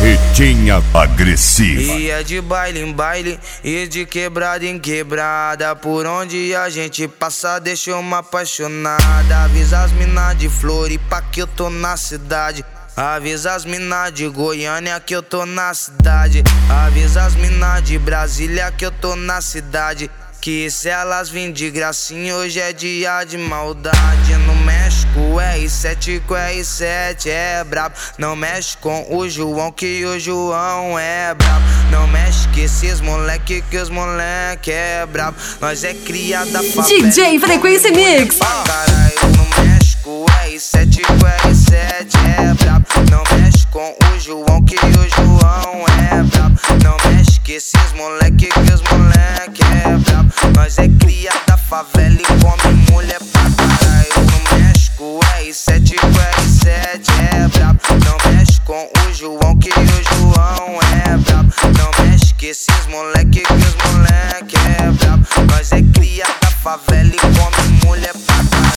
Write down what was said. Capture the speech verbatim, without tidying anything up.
Barretinha agressiva. E é de baile em baile e de quebrada em quebrada. Por onde a gente passa deixa uma apaixonada. Avisa as mina de Floripa que eu tô na cidade. Avisa as mina de Goiânia que eu tô na cidade. Avisa as mina de Brasília que eu tô na cidade. Que se elas vêm de gracinha hoje é dia de maldade. No México o R sete com R sete é brabo. Não mexe com o João que o João é brabo. Não mexe com esses moleque que os moleque é brabo. Nós é cria da favela. D J Frequência Mix. Caralho, no México o R sete com R sete é brabo. Não mexe com o João que o João é brabo. Não mexe com esses moleque que os moleque é brabo. Nós é cria da favela e come mulher pra caralho. No México o R sete com R sete é brabo. Não mexe com o João que o João é brabo. Não mexe com esses moleque que os moleque é brabo. Nós é cria da favela e come